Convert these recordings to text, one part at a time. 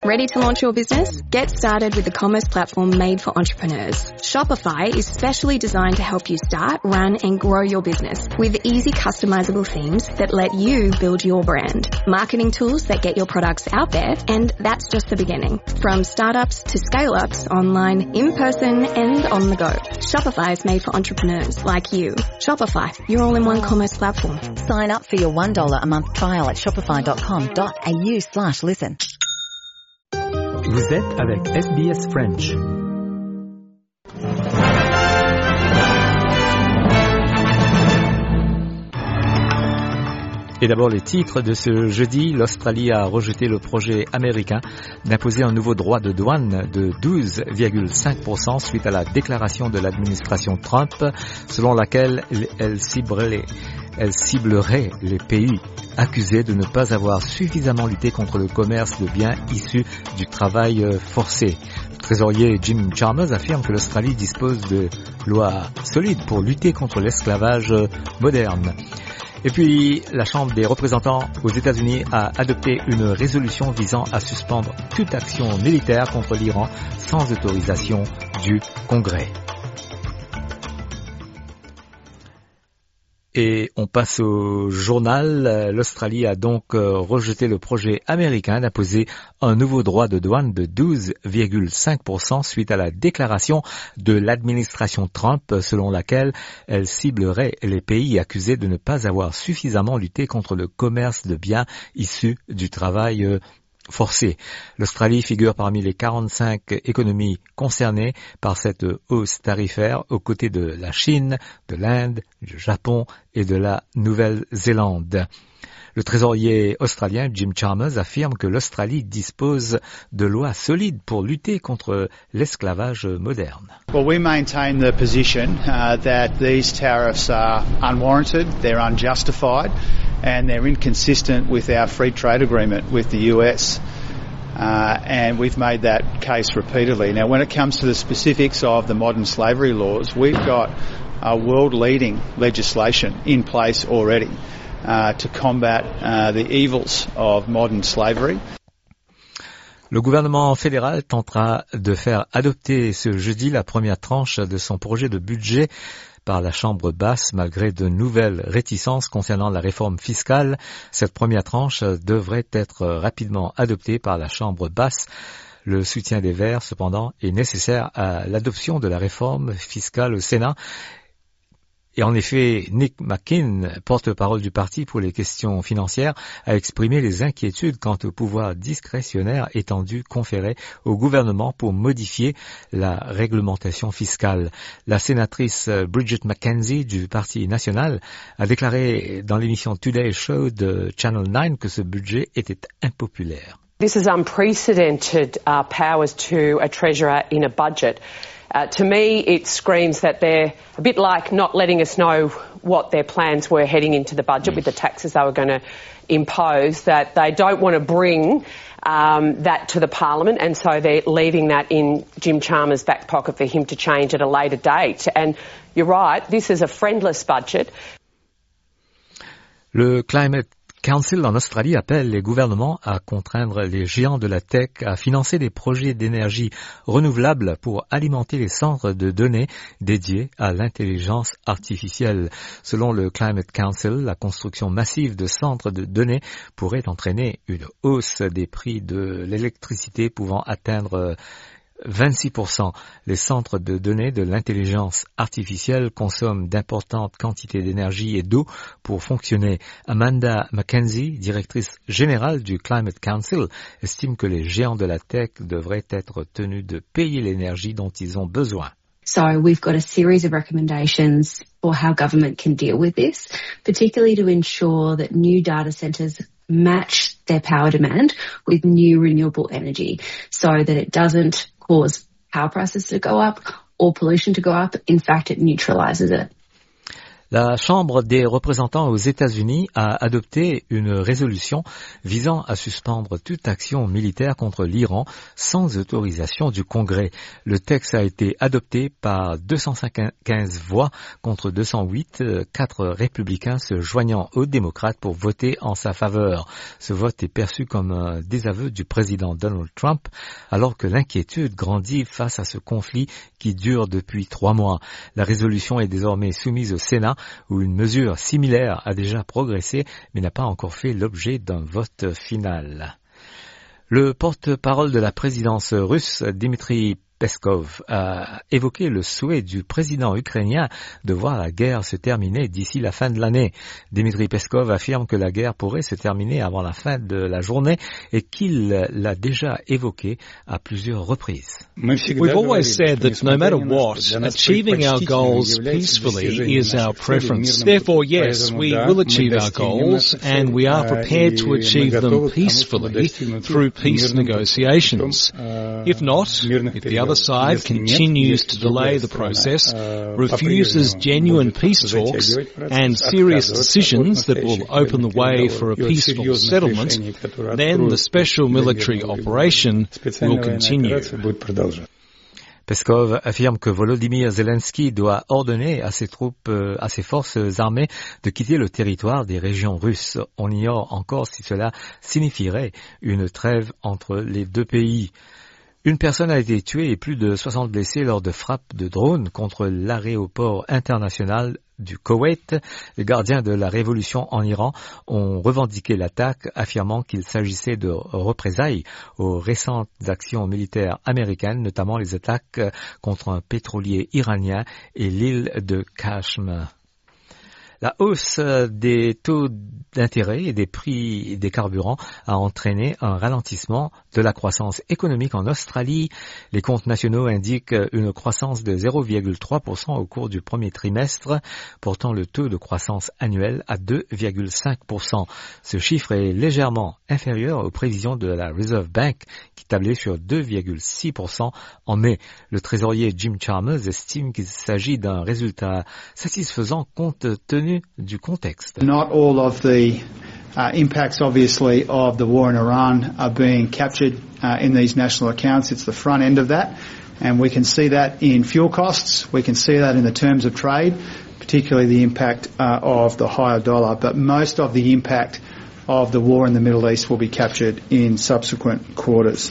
Ready to launch your business? Get started with the commerce platform made for entrepreneurs. Shopify is specially designed to help you start, run, and grow your business with easy customizable themes that let you build your brand. Marketing tools that get your products out there, and that's just the beginning. From startups to scale-ups, online, in person, and on the go. Shopify is made for entrepreneurs like you. Shopify, your all-in-one commerce platform. Sign up for your $1 a month trial at shopify.com.au/listen. Vous êtes avec SBS French. Et d'abord les titres de ce jeudi. L'Australie a rejeté le projet américain d'imposer un nouveau droit de douane de 12,5% suite à la déclaration de l'administration Trump selon laquelle elle ciblerait les pays accusés de ne pas avoir suffisamment lutté contre le commerce de biens issus du travail forcé. Le trésorier Jim Chalmers affirme que l'Australie dispose de lois solides pour lutter contre l'esclavage moderne. Et puis, la Chambre des représentants aux États-Unis a adopté une résolution visant à suspendre toute action militaire contre l'Iran sans autorisation du Congrès. Et on passe au journal. L'Australie a donc rejeté le projet américain d'imposer un nouveau droit de douane de 12,5% suite à la déclaration de l'administration Trump selon laquelle elle ciblerait les pays accusés de ne pas avoir suffisamment lutté contre le commerce de biens issus du travail forcé. L'Australie figure parmi les 45 économies concernées par cette hausse tarifaire aux côtés de la Chine, de l'Inde, du Japon et de la Nouvelle-Zélande. Le trésorier australien Jim Chalmers affirme que l'Australie dispose de lois solides pour lutter contre l'esclavage moderne. Well, we maintain the position that these tariffs are unwarranted, they're unjustified, and they're inconsistent with our free trade agreement with the US. And we've made that case repeatedly. Now, when it comes to the specifics of the modern slavery laws, we've got a world-leading legislation in place already to combat the evils of modern slavery. Le gouvernement fédéral tentera de faire adopter ce jeudi la première tranche de son projet de budget par la Chambre basse, malgré de nouvelles réticences concernant la réforme fiscale. Cette première tranche devrait être rapidement adoptée par la Chambre basse. Le soutien des Verts, cependant, est nécessaire à l'adoption de la réforme fiscale au Sénat. Et en effet, Nick McKim, porte-parole du parti pour les questions financières, a exprimé les inquiétudes quant au pouvoir discrétionnaire étendu conféré au gouvernement pour modifier la réglementation fiscale. La sénatrice Bridget McKenzie du Parti national a déclaré dans l'émission Today Show de Channel 9 que ce budget était impopulaire. This is unprecedented powers to a treasurer in a budget. To me, it screams that they're a bit like not letting us know what their plans were heading into the budget with the taxes they were going to impose, that they don't want to bring that to the Parliament, and so they're leaving that in Jim Chalmers' back pocket for him to change at a later date. And you're right, this is a friendless budget. Le Climate Council en Australie appelle les gouvernements à contraindre les géants de la tech à financer des projets d'énergie renouvelable pour alimenter les centres de données dédiés à l'intelligence artificielle. Selon le Climate Council, la construction massive de centres de données pourrait entraîner une hausse des prix de l'électricité pouvant atteindre 26%. Les centres de données de l'intelligence artificielle consomment d'importantes quantités d'énergie et d'eau pour fonctionner. Amanda McKenzie, directrice générale du Climate Council, estime que les géants de la tech devraient être tenus de payer l'énergie dont ils ont besoin. So we've got a series of recommendations for how government can deal with this, particularly to ensure that new data centres match their power demand with new renewable energy so that it doesn't cause power prices to go up or pollution to go up. In fact, it neutralises it. La Chambre des représentants aux États-Unis a adopté une résolution visant à suspendre toute action militaire contre l'Iran sans autorisation du Congrès. Le texte a été adopté par 215 voix contre 208, 4 républicains se joignant aux démocrates pour voter en sa faveur. Ce vote est perçu comme un désaveu du président Donald Trump, alors que l'inquiétude grandit face à ce conflit qui dure depuis 3 mois. La résolution est désormais soumise au Sénat, où une mesure similaire a déjà progressé, mais n'a pas encore fait l'objet d'un vote final. Le porte-parole de la présidence russe, Dmitry Peskov, a évoqué le souhait du président ukrainien de voir la guerre se terminer d'ici la fin de l'année. Dmitry Peskov affirme que la guerre pourrait se terminer avant la fin de la journée et qu'il l'a déjà évoqué à plusieurs reprises. We've always said that no matter what, achieving our goals peacefully is our preference. Therefore, yes, we will achieve our goals, and we are prepared to achieve them peacefully through peace negotiations. If not, if the other side continues to delay the process, refuses genuine peace talks and serious decisions that will open the way for a peaceful settlement, then the special military operation will continue. Peskov affirme que Volodymyr Zelensky doit ordonner à ses troupes, à ses forces armées de quitter le territoire des régions russes. On ignore encore si cela signifierait une trêve entre les deux pays. Une personne a été tuée et plus de 60 blessés lors de frappes de drones contre l'aéroport international du Koweït. Les gardiens de la révolution en Iran ont revendiqué l'attaque, affirmant qu'il s'agissait de représailles aux récentes actions militaires américaines, notamment les attaques contre un pétrolier iranien et l'île de Kashm. La hausse des taux d'intérêt et des prix des carburants a entraîné un ralentissement de la croissance économique en Australie. Les comptes nationaux indiquent une croissance de 0,3% au cours du premier trimestre, portant le taux de croissance annuel à 2,5%. Ce chiffre est légèrement inférieur aux prévisions de la Reserve Bank qui tablait sur 2,6% en mai. Le trésorier Jim Chalmers estime qu'il s'agit d'un résultat satisfaisant compte tenu du contexte. Not all of the impacts, obviously, of the war in Iran are being captured in these national accounts. It's the front end of that, and we can see that in fuel costs. We can see that in the terms of trade, particularly the impact of the higher dollar. But most of the impact of the war in the Middle East will be captured in subsequent quarters.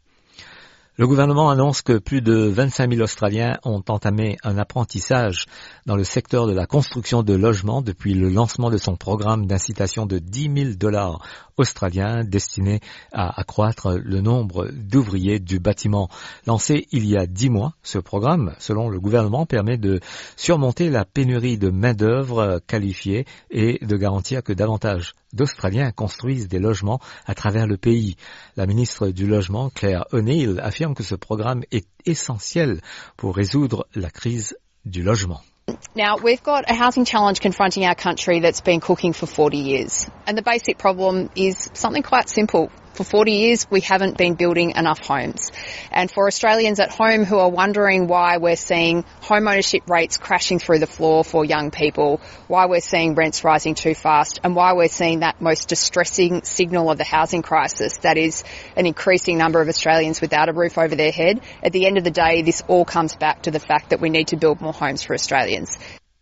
Le gouvernement annonce que plus de 25 000 Australiens ont entamé un apprentissage dans le secteur de la construction de logements depuis le lancement de son programme d'incitation de $10,000 australiens destiné à accroître le nombre d'ouvriers du bâtiment. Lancé il y a 10 mois, ce programme, selon le gouvernement, permet de surmonter la pénurie de main-d'œuvre qualifiée et de garantir que davantage d'Australiens construisent des logements à travers le pays. La ministre du Logement, Claire O'Neill, affirme que ce programme est essentiel pour résoudre la crise du logement. Now, we've got a housing challenge confronting our country that's been cooking for 40 years. And the basic problem is something quite simple. For 40 years, we haven't been building enough homes. And for Australians at home who are wondering why we're seeing home ownership rates crashing through the floor for young people, why we're seeing rents rising too fast, and why we're seeing that most distressing signal of the housing crisis, that is an increasing number of Australians without a roof over their head, at the end of the day, this all comes back to the fact that we need to build more homes for Australians.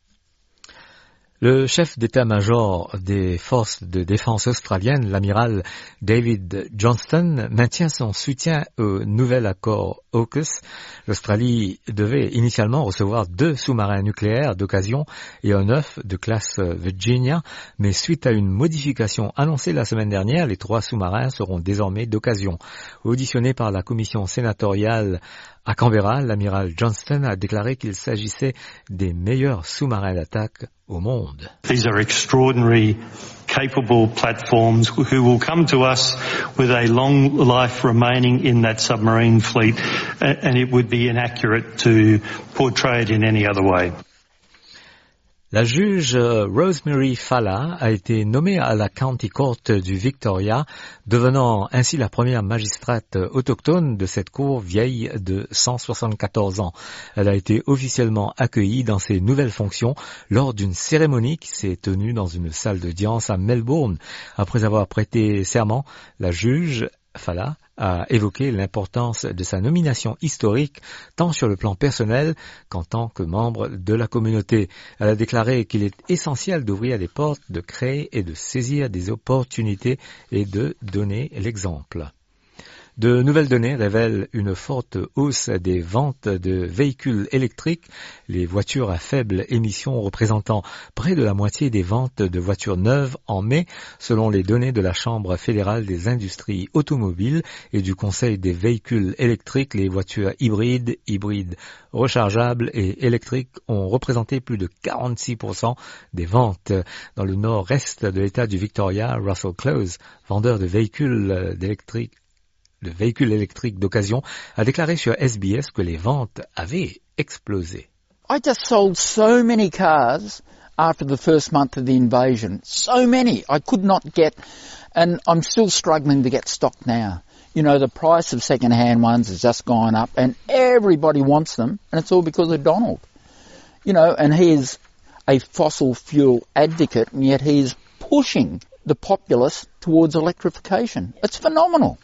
Le chef d'état-major des forces de défense australiennes, l'amiral David Johnston, maintient son soutien au nouvel accord AUKUS. L'Australie devait initialement recevoir 2 sous-marins nucléaires d'occasion et un 9 de classe Virginia, mais suite à une modification annoncée la semaine dernière, les 3 sous-marins seront désormais d'occasion. Auditionné par la commission sénatoriale à Canberra, l'amiral Johnston a déclaré qu'il s'agissait des meilleurs sous-marins d'attaque au monde. These are extraordinary, capable platforms who will come to us with a long life remaining in that submarine fleet, and it would be inaccurate to portray it in any other way. La juge Rosemary Falla a été nommée à la County Court du Victoria, devenant ainsi la première magistrate autochtone de cette cour vieille de 174 ans. Elle a été officiellement accueillie dans ses nouvelles fonctions lors d'une cérémonie qui s'est tenue dans une salle d'audience à Melbourne. Après avoir prêté serment, la juge Falla a évoqué l'importance de sa nomination historique, tant sur le plan personnel qu'en tant que membre de la communauté. Elle a déclaré qu'il est essentiel d'ouvrir les portes, de créer et de saisir des opportunités et de donner l'exemple. De nouvelles données révèlent une forte hausse des ventes de véhicules électriques, les voitures à faible émission représentant près de la moitié des ventes de voitures neuves en mai, selon les données de la Chambre fédérale des industries automobiles et du Conseil des véhicules électriques. Les voitures hybrides rechargeables et électriques ont représenté plus de 46% des ventes. Dans le nord-est de l'État du Victoria, Russell Close, vendeur de véhicules électriques d'occasion, a déclaré sur SBS que les ventes avaient explosé. I just sold so many cars after the first month of the invasion. So many. I could not get, and I'm still struggling to get stock now. You know, the price of second-hand ones has just gone up and everybody wants them, and it's all because of Donald. You know, and he is a fossil fuel advocate, and yet he's pushing the populace towards electrification. It's phenomenal.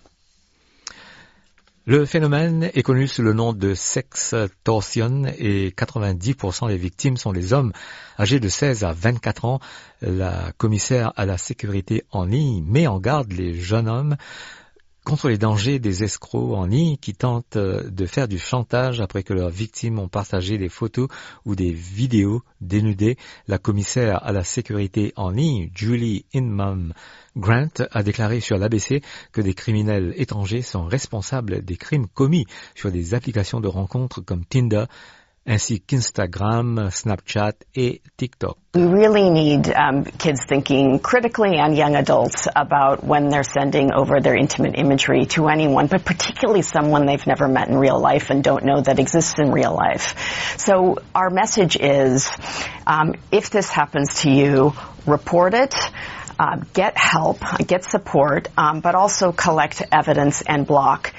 Le phénomène est connu sous le nom de sextorsion et 90% des victimes sont des hommes âgés de 16 à 24 ans. La commissaire à la sécurité en ligne met en garde les jeunes hommes contre les dangers des escrocs en ligne qui tentent de faire du chantage après que leurs victimes ont partagé des photos ou des vidéos dénudées. La commissaire à la sécurité en ligne, Julie Inman Grant, a déclaré sur l'ABC que des criminels étrangers sont responsables des crimes commis sur des applications de rencontres comme Tinder, ainsi qu'Instagram, Snapchat et TikTok. We really need kids thinking critically and young adults about when they're sending over their intimate imagery to anyone, but particularly someone they've never met in real life and don't know that exists in real life. So our message is, if this happens to you, report it. Get help, get support, but also collect evidence and block.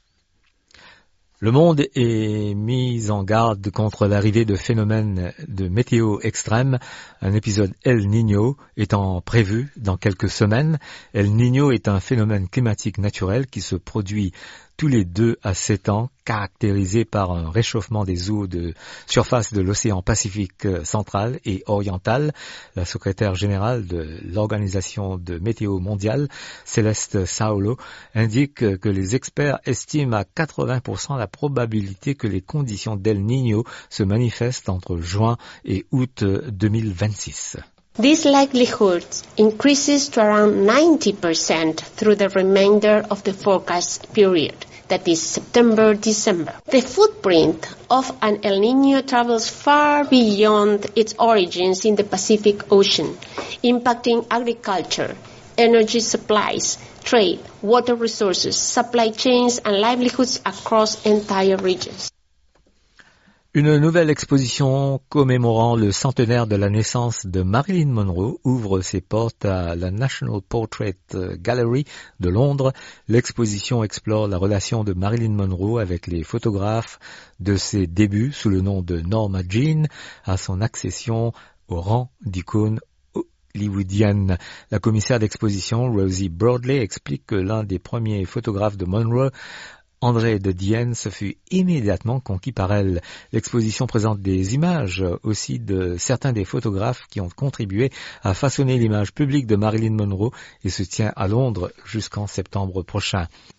Le monde est mis en garde contre l'arrivée de phénomènes de météo extrêmes. Un épisode El Niño étant prévu dans quelques semaines. El Niño est un phénomène climatique naturel qui se produit tous les 2 à 7 ans, caractérisé par un réchauffement des eaux de surface de l'océan Pacifique central et oriental. La secrétaire générale de l'Organisation de météo mondiale, Céleste Saulo, indique que les experts estiment à 80% la probabilité que les conditions d'El Niño se manifestent entre juin et août 2026. This likelihood increases to around 90% through the remainder of the forecast period, that is September-December. The footprint of an El Niño travels far beyond its origins in the Pacific Ocean, impacting agriculture, energy supplies, trade, water resources, supply chains and livelihoods across entire regions. Une nouvelle exposition commémorant le centenaire de la naissance de Marilyn Monroe ouvre ses portes à la National Portrait Gallery de Londres. L'exposition explore la relation de Marilyn Monroe avec les photographes de ses débuts sous le nom de Norma Jean à son accession au rang d'icône hollywoodienne. La commissaire d'exposition, Rosie Broadley, explique que l'un des premiers photographes de Monroe, André de Dienne, se fut immédiatement conquis par elle. L'exposition présente des images aussi de certains des photographes qui ont contribué à façonner l'image publique de Marilyn Monroe et se tient à Londres jusqu'en septembre prochain.